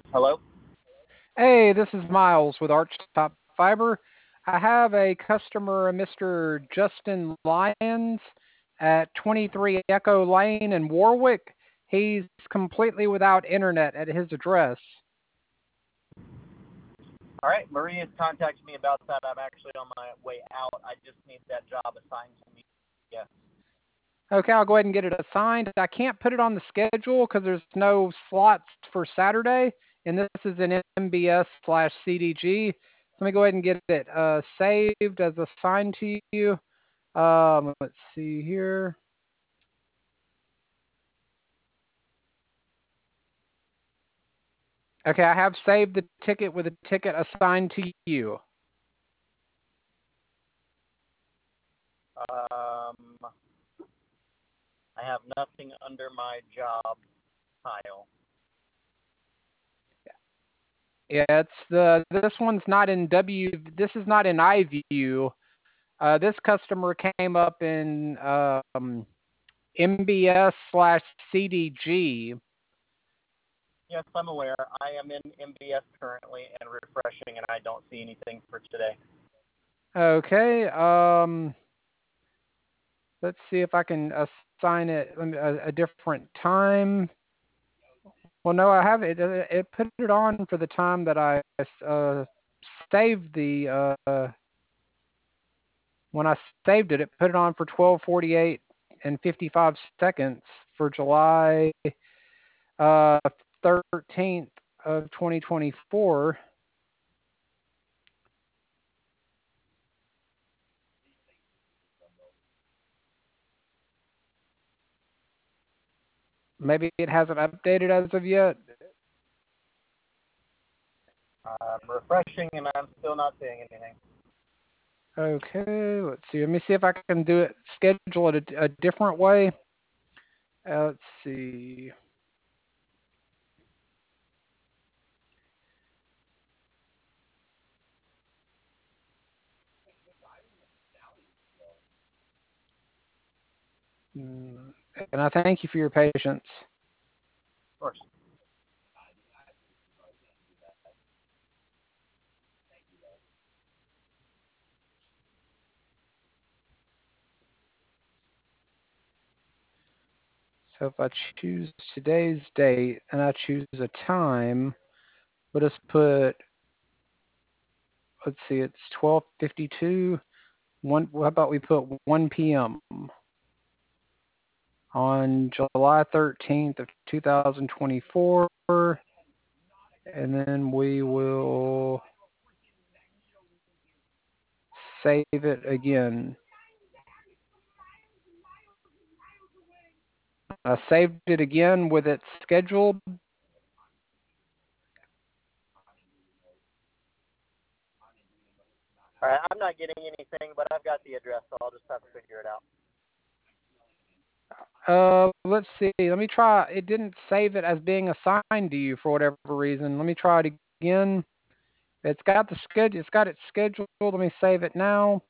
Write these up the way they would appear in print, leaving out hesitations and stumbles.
Hello? Hey, this is Miles with Archtop Fiber. I have a customer, Mr. Justin Lyons, at 23 Echo Lane in Warwick. He's completely without internet at his address. All right, Maria's contacted me about that. I'm actually on my way out. I just need that job assigned to me. Yes. Okay, I'll go ahead and get it assigned. I can't put it on the schedule because there's no slots for Saturday, and this is an MBS/CDG. Let me go ahead and get it saved as assigned to you. Let's see here. Okay, I have saved the ticket with a ticket assigned to you. I have nothing under my job tile. Yeah, this one's not in W. This is not in iView. This customer came up in MBS/CDG. Yes, I'm aware. I am in MBS currently and refreshing, and I don't see anything for today. Okay. Let's see if I can assign it a different time. Well, no, I have it. It put it on for the time that I saved the. When I saved it, it put it on for 12:48 and 55 seconds for July uh, 13th of 2024. Maybe it hasn't updated as of yet. I'm refreshing, and I'm still not seeing anything. Okay, let's see. Let me see if I can do it, schedule it a different way. Let's see. Mm, And I thank you for your patience. Of course. So if I choose today's date and I choose a time, we'll just put, let's see, it's 12:52. How about we put 1 p.m. on July 13th of 2024, and then we will save it again. I saved it again with it scheduled. All right, I'm not getting anything, but I've got the address, so I'll just have to figure it out. Let's see. Let me try. It didn't save it as being assigned to you for whatever reason. Let me try it again. It's got the schedule. It's got it scheduled. Let me save it now.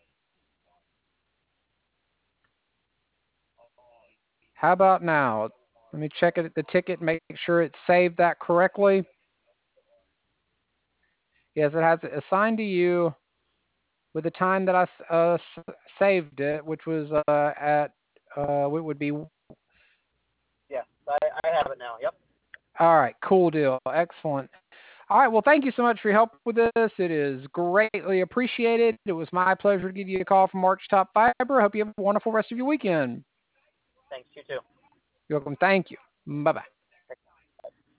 How about now? Let me check it at the ticket. Make sure it's saved that correctly. Yes, it has it assigned to you with the time that I saved it, which was at it would be. Yes, I have it now. Yep. All right, cool deal, excellent. All right, well, thank you so much for your help with this. It is greatly appreciated. It was my pleasure to give you a call from Arch Top Fiber. I hope you have a wonderful rest of your weekend. Thanks, you too. You're welcome. Thank you. Bye bye.